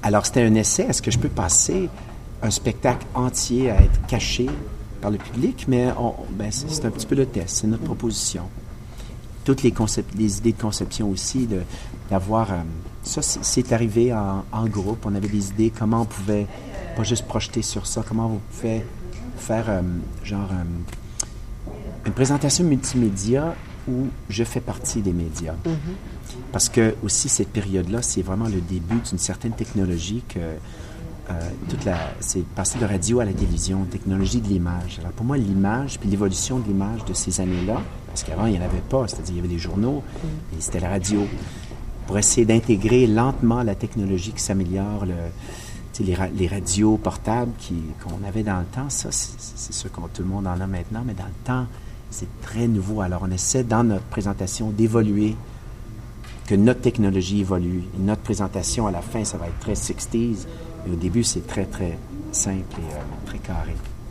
Alors, c'était un essai. Est-ce que je peux passer un spectacle entier à être caché par le public? Mais c'est un petit peu le test. C'est notre proposition. Toutes les idées de conception aussi, d'avoir... ça, c'est arrivé en groupe. On avait des idées, comment on pouvait pas juste projeter sur ça, comment on pouvait faire une présentation multimédia où je fais partie des médias. Mm-hmm. Parce que aussi, cette période-là, c'est vraiment le début d'une certaine technologie que c'est passé de radio à la télévision, technologie de l'image. Alors pour moi, l'image, puis l'évolution de l'image de ces années-là, parce qu'avant, il n'y en avait pas, c'est-à-dire il y avait des journaux, et c'était la radio. Pour essayer d'intégrer lentement la technologie qui s'améliore, les radios portables qu'on avait dans le temps, ça, c'est sûr que tout le monde en a maintenant, mais dans le temps, c'est très nouveau. Alors, on essaie, dans notre présentation, d'évoluer, que notre technologie évolue. Et notre présentation, à la fin, ça va être très 60s, mais au début, c'est très, très simple et très carré.